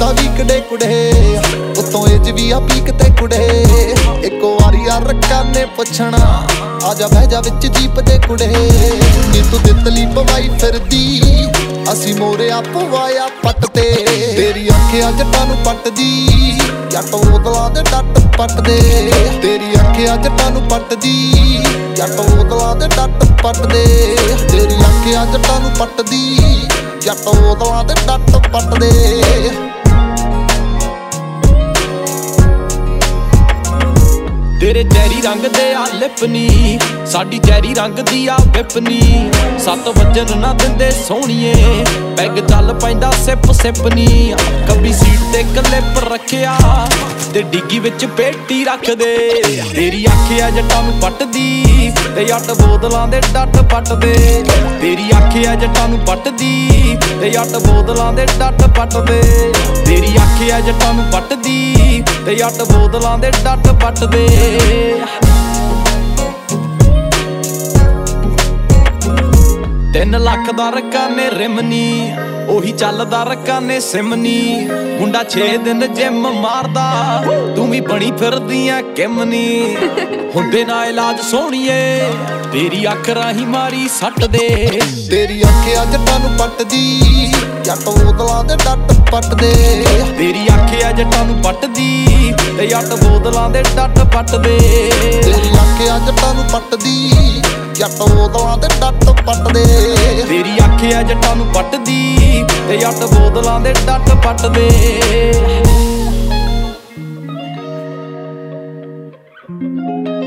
ਦਾ ਵੀ ਕੜੇ ਕੁੜੇ ਉਤੋਂ ਏਜ ਵੀ ਆ ਪੀਕ ਤੇ ਕੁੜੇ ਇੱਕੋ ਵਾਰੀ ਆ ਰੱਖਾਂ ਨੇ ਪੁੱਛਣਾ ਆ ਜਾ ਬਹਿ ਜਾ ਵਿੱਚ ਜੀਪ ਦੇ ਕੁੜੇ ਨੀ ਤੂੰ ਦਿੱਤਲੀ ਪਵਾਈ ਫਿਰਦੀ ਅਸੀਂ ਮੋਰਿਆ ਪਵਾਇਆ ਪੱਟ ਤੇ ਤੇਰੀ ਅੱਖਾਂ ਜੱਟਾਂ ਨੂੰ ਪੱਟਦੀ ਜੱਟ ਉਦਲਾਂ ਦੇ ਡੱਟ ਪੱਟਦੇ ਤੇਰੀ ਅੱਖਾਂ ਜੱਟਾਂ ਨੂੰ ਪੱਟਦੀ ਜੱਟ ਉਦਲਾਂ ਦੇ ਡੱਟ ਪੱਟਦੇ ਤੇਰੀ ਅੱਖਾਂ ਜੱਟਾਂ ਨੂੰ ਪੱਟਦੀ ਜੱਟ ਉਦਲਾਂ ਦੇ ਡੱਟ ਪੱਟਦੇ ਤੇਰੇ ਚੈਰੀ ਰੰਗ ਦੇ ਆ ਲਿਪਨੀ ਸਾਡੀ ਚੈਰੀ ਰੰਗ ਦੀ ਆ ਵਿਪਨੀ 7 ਵਜਣ ਨਾ ਦਿੰਦੇ ਸੋਹਣੀਏ ਪੈਗ ਚੱਲ ਪੈਂਦਾ ਸਿਪ ਸਿਪਨੀ ਕੱਬੀ ਸੀਟ ਤੇ ਕਲਿੱਪ ਰੱਖਿਆ ਤੇ ਡਿੱਗੀ ਵਿੱਚ ਪੇਟੀ ਰੱਖਦੇ ਤੇਰੀ ਅੱਖ ਆ ਜੱਟਾਂ ਨੂੰ ਪੱਟਦੀ ਤੇ ਜੱਟ ਬੋਤਲਾਂ ਦੇ ਡੱਟ ਪੱਟਦੇ ਤੇਰੀ ਅੱਖ ਆ ਜੱਟਾਂ ਨੂੰ ਪੱਟਦੀ ਤੇ ਜੱਟ ਬੋਤਲਾਂ ਦੇ ਡੱਟ ਪੱਟਦੇ ਤੇਰੀ ਅੱਖ ਆ ਜੱਟਾਂ ਨੂੰ ਪੱਟਦੀ ਤੇ ਜੱਟ ਬੋਤਲਾਂ ਦੇ ਡੱਟ ਪੱਟਦੇ 3 ਲੱਖ ਦਾ ਰਕਾਨੇ ਰਿਮਨੀ ਉਹੀ ਚੱਲਦਾ ਰਕਾਨੇ ਸਿਮਨੀ ਮੁੰਡਾ 6 ਦਿਨ ਜਿਮ ਮਾਰਦਾ ਤੂੰ ਵੀ ਬਣੀ ਫਿਰਦੀ ਆ ਕਿਮਨੀ ਹੁੰਦੇ ਨਾ ਇਲਾਜ ਸੋਹਣੀਏ ਤੇਰੀ ਅੱਖ ਰਾਹੀਂ ਮਾਰੀ ਸੱਟ ਦੇ ਤੇਰੀ ਅੱਖ ਜੱਟਾਂ ਨੂੰ ਪੱਟਦੀ ਜੱਟ ਬੋਤਲਾਂ ਦੇ ਡੱਟ ਪੱਟਦੇ ਤੇਰੀ ਅੱਖ ਆ ਜੱਟਾਂ ਨੂੰ ਪੱਟਦੀ ਤੇ ਜੱਟ ਬੋਤਲਾਂ ਦੇ ਡੱਟ ਪੱਟਦੇ ਤੇਰੀ ਅੱਖ ਜੱਟਾਂ ਨੂੰ ਪੱਟਦੀ ਜੱਟ ਬੋਤਲਾਂ ਦੇ ਡੱਟ ਪੱਟਦੇ ਤੇਰੀ ਅੱਖ ਆ ਜੱਟਾਂ ਨੂੰ ਪੱਟਦੀ ਤੇ ਜੱਟ ਬੋਤਲਾਂ ਦੇ ਡੱਟ ਪੱਟਦੇ